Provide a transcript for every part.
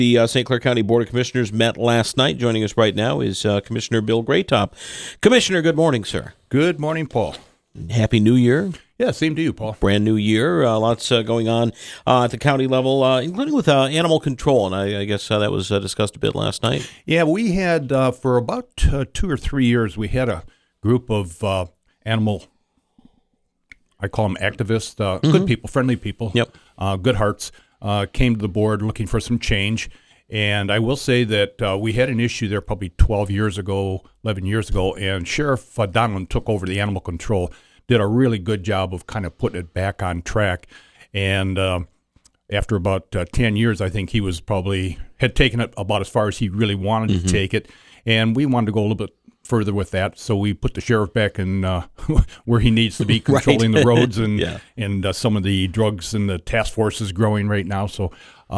The St. Clair County Board of Commissioners met last night. Joining us right now is Commissioner Bill Graytop. Commissioner, good morning, sir. Good morning, Paul. Happy New Year. Yeah, same to you, Paul. Brand new year. Lots going on at the county level, including with animal control, and I guess that was discussed a bit last night. Yeah, we had, for about 2 or 3 years, we had a group of animal, I call them activists, good people, friendly people, good hearts, came to the board looking for some change. And I will say that we had an issue there probably 11 years ago, and Sheriff Donlin took over the animal control, did a really good job of kind of putting it back on track. And after about 10 years, I think he was had taken it about as far as he really wanted to take it. And we wanted to go a little bit further with that, so we put the sheriff back in where he needs to be, controlling the roads and some of the drugs, and the task force is growing right now. So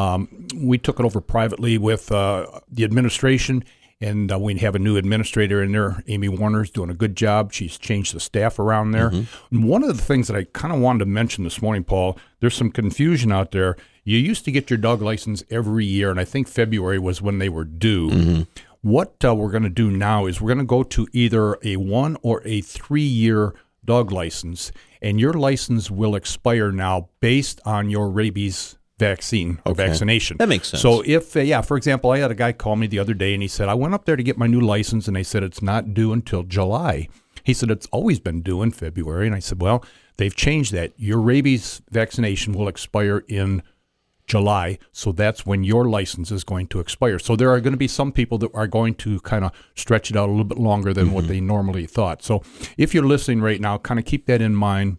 we took it over privately with the administration, and we have a new administrator in there. Amy Warner's doing a good job. She's changed the staff around there. And one of the things that I kind of wanted to mention this morning, Paul, there's some confusion out there. You used to get your dog license every year, and I think February was when they were due. What we're going to do now is we're going to go to either a 1 or a 3-year dog license, and your license will expire now based on your rabies vaccine or vaccination. That makes sense. So if, for example, I had a guy call me the other day, and he said, I went up there to get my new license, and they said it's not due until July. He said it's always been due in February, and I said, well, they've changed that. Your rabies vaccination will expire in July, so that's when your license is going to expire. So there are going to be some people that are going to kind of stretch it out a little bit longer than what they normally thought. So if you're listening right now, kind of keep that in mind.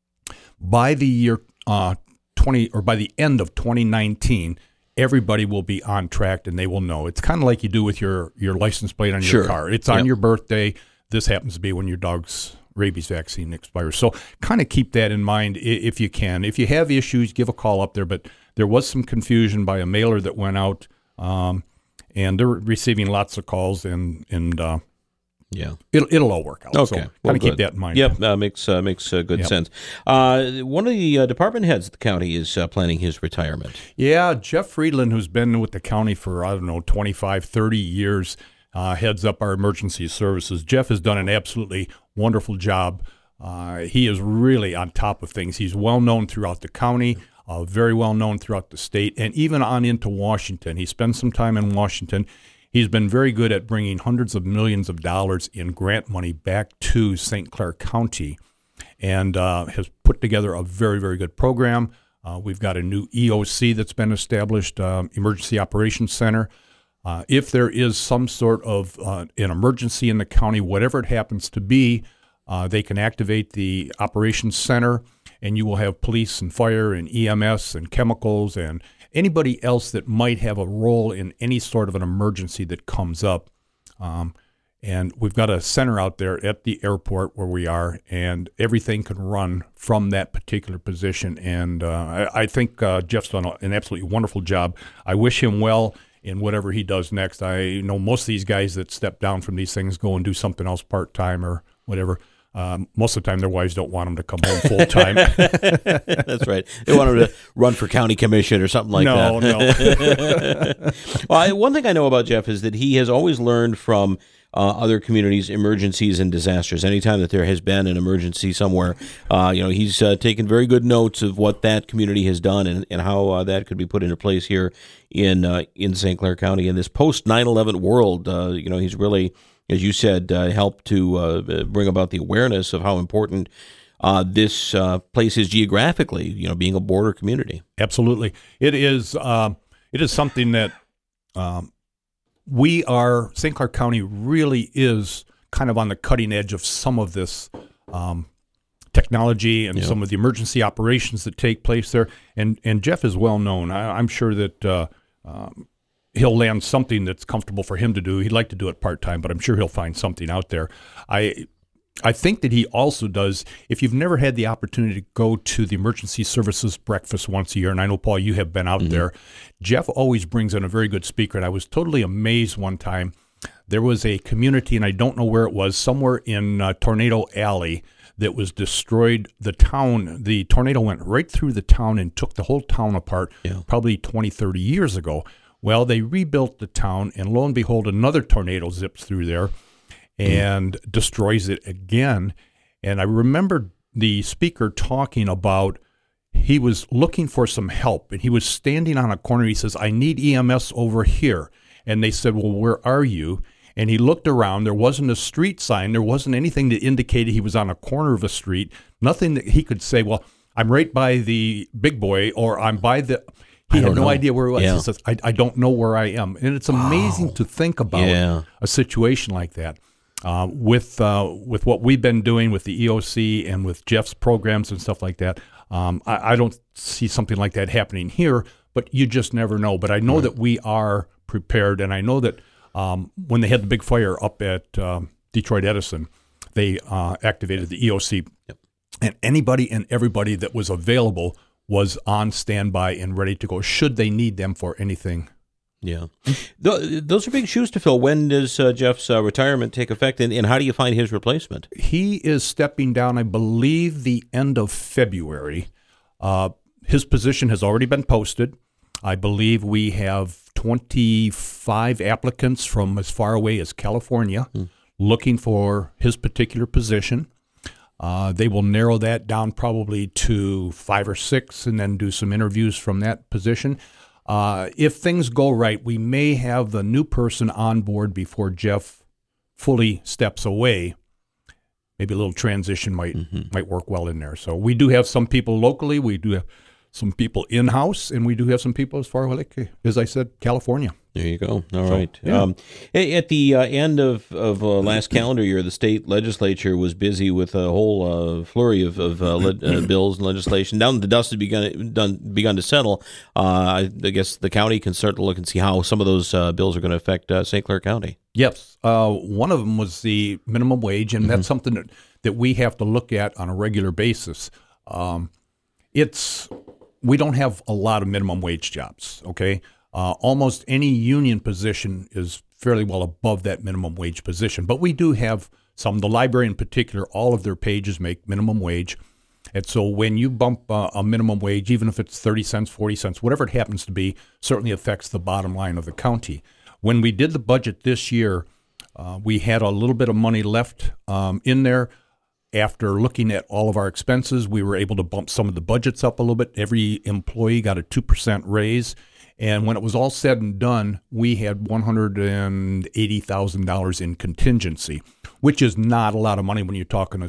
By the year by the end of 2019, everybody will be on track, and they will know. It's kind of like you do with your license plate on your car. It's on your birthday. This happens to be when your dog's rabies vaccine expires. So kind of keep that in mind if you can. If you have issues, give a call up there. But there was some confusion by a mailer that went out, and they're receiving lots of calls, and it'll all work out. Okay, so kind of keep that in mind. Yep, makes good sense. One of the department heads of the county is planning his retirement. Yeah, Jeff Friedland, who's been with the county for 25, 30 years. Heads up our emergency services. Jeff has done an absolutely wonderful job. He is really on top of things. He's well known throughout the county, very well known throughout the state, and even on into Washington. He spent some time in Washington. He's been very good at bringing hundreds of millions of dollars in grant money back to St. Clair County, and has put together a very, very good program. We've got a new EOC that's been established, Emergency Operations Center. If there is some sort of an emergency in the county, whatever it happens to be, they can activate the operations center, and you will have police and fire and EMS and chemicals and anybody else that might have a role in any sort of an emergency that comes up. And we've got a center out there at the airport where we are, and everything can run from that particular position. And I think Jeff's done an absolutely wonderful job. I wish him well in whatever he does next. I know most of these guys that step down from these things go and do something else part-time or whatever. Most of the time, their wives don't want them to come home full-time. That's right. They want them to run for county commission or something like that. No. Well, one thing I know about Jeff is that he has always learned from other communities' emergencies and disasters. Anytime that there has been an emergency somewhere, he's taken very good notes of what that community has done and how that could be put into place here in St. Clair County. In this post-9/11 world, he's really, as you said, helped to bring about the awareness of how important this place is geographically, being a border community. Absolutely. It is something that St. Clair County really is kind of on the cutting edge of some of this technology and some of the emergency operations that take place there. And Jeff is well known. I'm sure that he'll land something that's comfortable for him to do. He'd like to do it part-time, but I'm sure he'll find something out there. I think that he also does, if you've never had the opportunity to go to the emergency services breakfast once a year, and I know, Paul, you have been out there, Jeff always brings in a very good speaker, and I was totally amazed one time. There was a community, and I don't know where it was, somewhere in Tornado Alley that was destroyed. The tornado went right through the town and took the whole town apart probably 20, 30 years ago. Well, they rebuilt the town, and lo and behold, another tornado zips through there and destroys it again. And I remember the speaker talking about he was looking for some help, and he was standing on a corner. He says, I need EMS over here. And they said, well, where are you? And he looked around. There wasn't a street sign. There wasn't anything that indicated he was on a corner of a street. Nothing that he could say, well, I'm right by the big boy, or I'm by the... He had no idea where he was. Yeah. He says, I don't know where I am. And it's amazing to think about a situation like that. With what we've been doing with the EOC and with Jeff's programs and stuff like that, I don't see something like that happening here, but you just never know. But I know that we are prepared, and I know that when they had the big fire up at Detroit Edison, they activated the EOC, and anybody and everybody that was available was on standby and ready to go should they need them for anything. Yeah. Those are big shoes to fill. When does Jeff's retirement take effect, and how do you find his replacement? He is stepping down, I believe, the end of February. His position has already been posted. I believe we have 25 applicants from as far away as California looking for his particular position. They will narrow that down probably to 5 or 6 and then do some interviews from that position. If things go right, we may have the new person on board before Jeff fully steps away. Maybe a little transition might work well in there. So we do have some people locally. We do have some people in-house, and we do have some people as far away, as I said, California. There you go. All right. Yeah. At the end of last calendar year, the state legislature was busy with a whole flurry of bills and legislation. Now that the dust has begun to settle, I guess the county can start to look and see how some of those bills are going to affect St. Clair County. Yes. One of them was the minimum wage, and that's something that we have to look at on a regular basis. We don't have a lot of minimum wage jobs, okay? Almost any union position is fairly well above that minimum wage position. But we do have some, the library in particular, all of their pages make minimum wage. And so when you bump a minimum wage, even if it's 30 cents, 40 cents, whatever it happens to be, certainly affects the bottom line of the county. When we did the budget this year, we had a little bit of money left in there. After looking at all of our expenses, we were able to bump some of the budgets up a little bit. Every employee got a 2% raise. And when it was all said and done, we had $180,000 in contingency, which is not a lot of money when you're talking a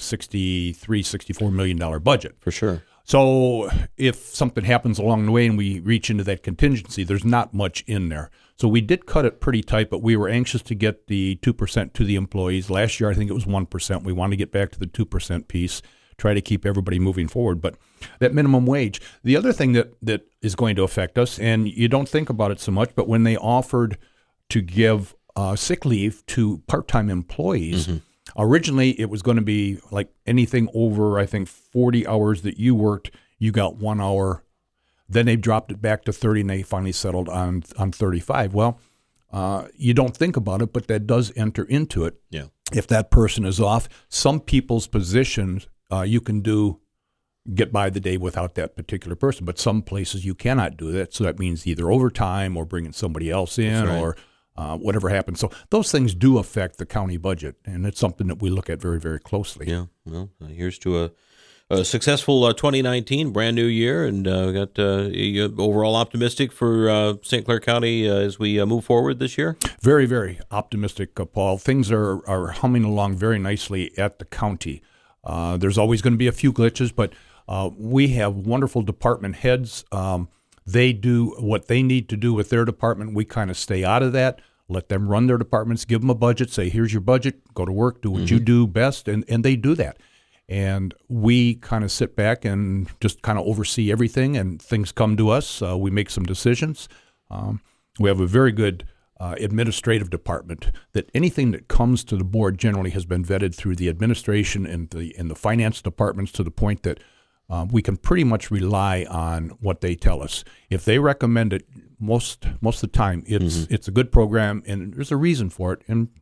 $64 million budget. For sure. So if something happens along the way and we reach into that contingency, there's not much in there. So we did cut it pretty tight, but we were anxious to get the 2% to the employees. Last year, I think it was 1%. We wanted to get back to the 2% piece, try to keep everybody moving forward. But that minimum wage, the other thing that is going to affect us, and you don't think about it so much, but when they offered to give sick leave to part-time employees, originally it was going to be like anything over, I think, 40 hours that you worked, you got 1 hour. Then they dropped it back to 30, and they finally settled on 35. Well, you don't think about it, but that does enter into it. Yeah. If that person is off, some people's positions you can get by the day without that particular person, but some places you cannot do that. So that means either overtime or bringing somebody else in or whatever happens. So those things do affect the county budget, and it's something that we look at very, very closely. Yeah. Well, here's to a successful 2019, brand new year, and we got overall optimistic for St. Clair County as we move forward this year? Very, very optimistic, Paul. Things are humming along very nicely at the county. There's always going to be a few glitches, but we have wonderful department heads. They do what they need to do with their department. We kind of stay out of that, let them run their departments, give them a budget, say, here's your budget, go to work, do what you do best, and they do that. And we kind of sit back and just kind of oversee everything, and things come to us. We make some decisions. We have a very good administrative department that anything that comes to the board generally has been vetted through the administration and the finance departments to the point that we can pretty much rely on what they tell us. If they recommend it, most of the time it's a good program, and there's a reason for it. And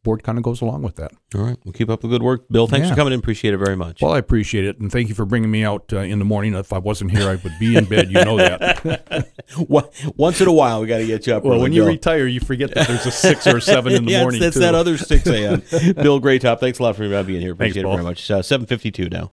board kind of goes along with that. All right. We'll keep up the good work. Bill, thanks for coming in. Appreciate it very much. Well, I appreciate it, and thank you for bringing me out in the morning. If I wasn't here, I would be in bed. You know that. Once in a while, we got to get you up. Well, when you retire, you forget that there's a 6 or 7 in the morning. That's too. That other 6 a.m. Bill Greatop, thanks a lot for being here. Appreciate it very much. 7:52 now.